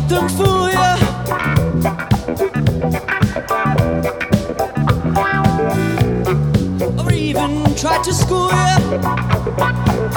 them fool ya. Or even try to school ya.